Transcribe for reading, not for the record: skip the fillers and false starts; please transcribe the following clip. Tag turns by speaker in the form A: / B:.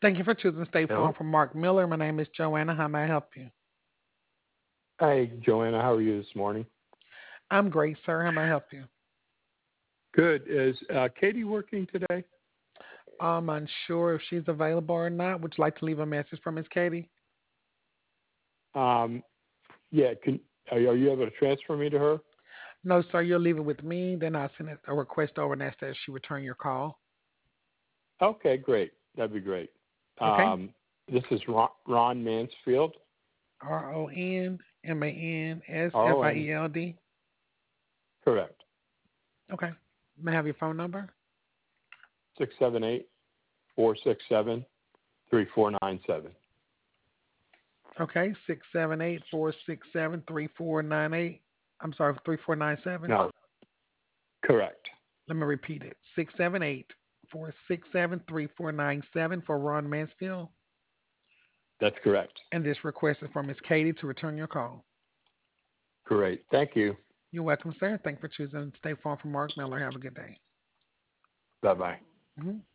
A: Thank you for choosing State Farm
B: Hello.
A: from Mark Miller. My name is Joanna. How may I help you?
B: Hi, Joanna. How are you this morning?
A: I'm great, sir. How may I help you?
B: Good. Is Katie working today?
A: I'm unsure if she's available or not. Would you like to leave a message for Miss Katie?
B: Um, yeah. Are you able to transfer me to her?
A: No, sir. You'll leave it with me. Then I'll send a request over and ask that she return your call.
B: Okay, great. That'd be great.
A: Okay?
B: This is Ron Mansfield. RON.
A: RonMansfield.
B: Correct.
A: Okay. May I have your phone number?
B: 678-467-3497.
A: Okay. 678-467-3498. I'm sorry, 3497.
B: No. Correct.
A: Let me repeat it. 678-467-3497 for Ron Mansfield.
B: That's correct.
A: And this request is from Miss Katie to return your call.
B: Great. Thank you.
A: You're welcome, sir. Thank you for choosing State Farm from Mark Miller. Have a good day.
B: Bye bye.
A: Mhm.